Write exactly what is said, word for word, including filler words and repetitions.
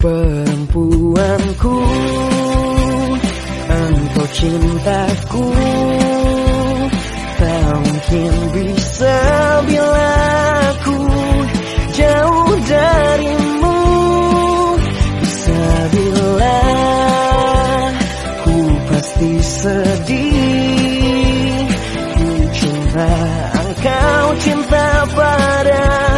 Perempuanku, engkau cintaku, tak mungkin bisa bila aku jauh darimu. Bisa bila ku pasti sedih. Ku cinta engkau, cinta padaku.